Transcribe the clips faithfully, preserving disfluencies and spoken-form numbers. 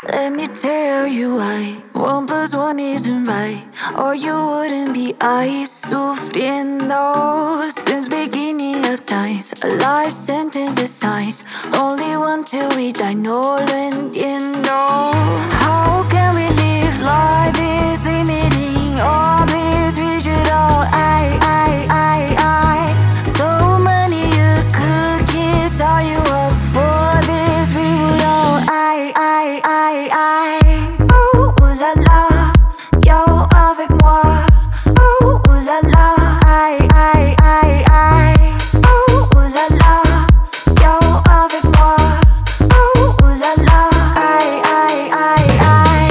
Let me tell you why one plus one isn't right, or you wouldn't be ahí sufriendo. Since beginning of times, a life sentence is signs. Only one till we die, no lo entiendo. How can we live like this, limiting all this, rigid all I, I, I, I. So many you could kiss, are you up for this? We would all I, I, I, I. Ooh, ooh la la, yo avec moi. Ooh, ooh la la, I, I, I, I. Ooh, ooh la la, yo avec moi. Ooh, ooh la la, I, I, I, I.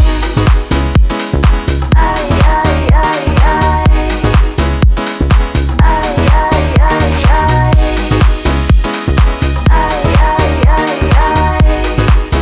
I, I, I, I. I, I, I, I. I, I, I, I.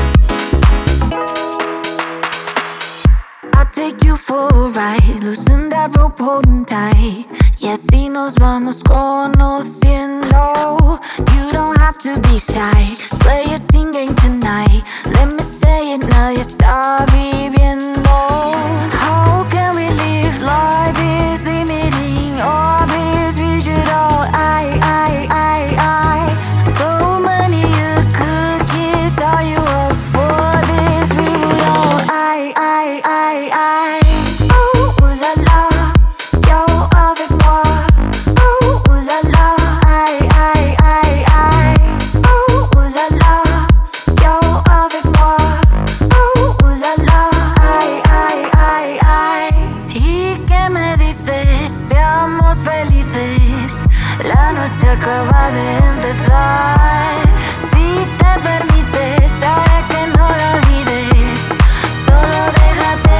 I'll take you for a ride, loosen that rope holding tight. Y así nos vamos conociendo. You don't have to be shy, play your team game tonight. Let me say it, nadie está viviendo. How can we live like this, limiting all this, rigid all I, I, I, I. So many you could kiss, are you up for this? We would all I, I, I, I. Ooh, ooh la la, yo avec moi. Ooh, ooh la la, I, I, I, I. Ooh, ooh la la, yo avec moi. Ooh, ooh la la, I, I, I, I. ¿Y qué me dices? Seamos felices. La noche acaba de empezar. Si te permites, ahora que no lo olvides, solo déjate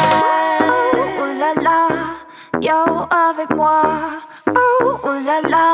llevar. Ooh, ooh la la, yo avec moi. Ooh, ooh la la.